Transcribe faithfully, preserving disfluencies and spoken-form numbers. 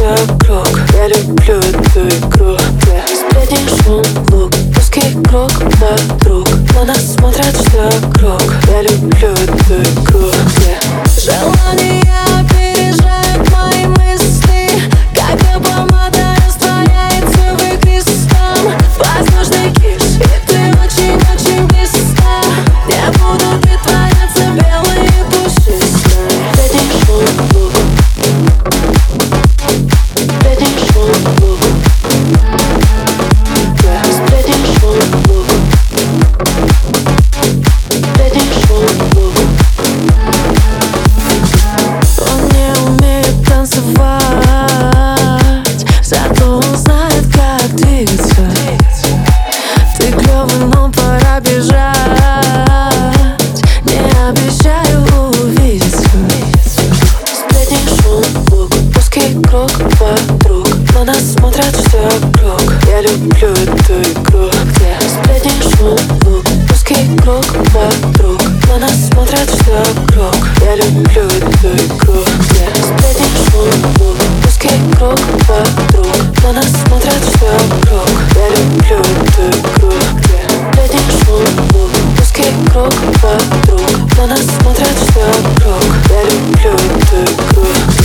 вокруг. Я люблю эту игру, где сплетни, шум, лук, узкий круг подруг, на нас смотрят все вокруг. Я люблю эту игру, где желания опережают мои мысли, как помада растворяется в игре снам. Воздушный киш, и ты очень-очень близка. Я буду притворяться белой и пушистой. Сплетни, шум, лук, сплетни, шум, лук, сплетни, шум, лук, сплетни, шум, лук. Он не умеет танцевать, зато он знает, как двигаться. Ты клёвый, но пора бежать. Не обещаю увидеться. Сплетни, шум, лук, узкий круг подруг, на нас смотрят все вокруг. Я люблю эту игру, где сплетни, шум, лук, узкий круг подруг, на нас смотрят все вокруг. Я люблю эту игру, где сплетни, шум, лук, узкий круг подруг, на нас смотрят все вокруг. Я люблю эту игру, где сплетни, шум, лук, узкий круг подруг, на нас смотрят все вокруг. Я люблю эту игру.